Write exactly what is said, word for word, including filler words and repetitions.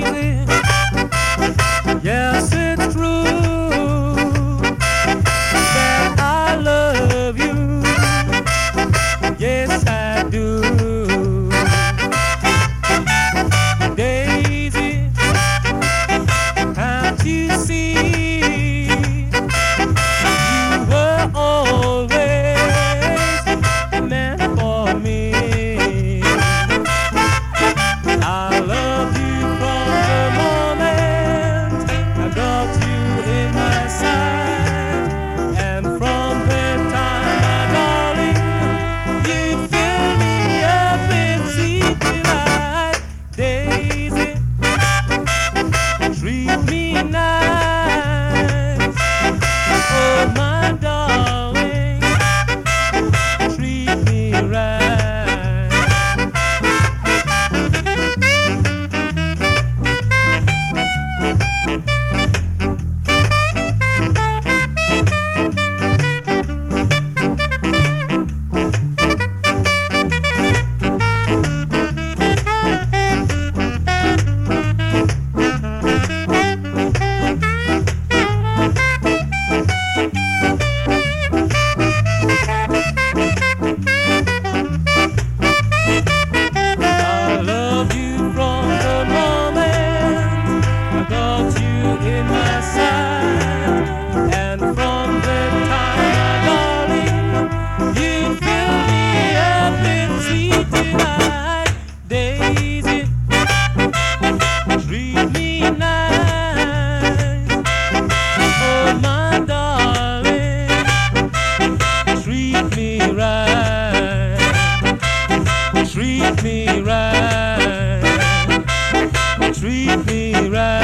Yes, it's true that I love you. Yes, I do. Daisy, can't you see? You were always meant for me. I love you from the moment I got you in my sight, and from that time, my darling, you fill me up with sweet delight. Daisy, treat me nice. Oh, my darling, treat me right. I love you from the moment I got you in my sight, and from that time, my darling, you fill me up with sweet delight. Daisy, treat me nice. Oh, my darling, treat me right. Treat me right. Treat me right.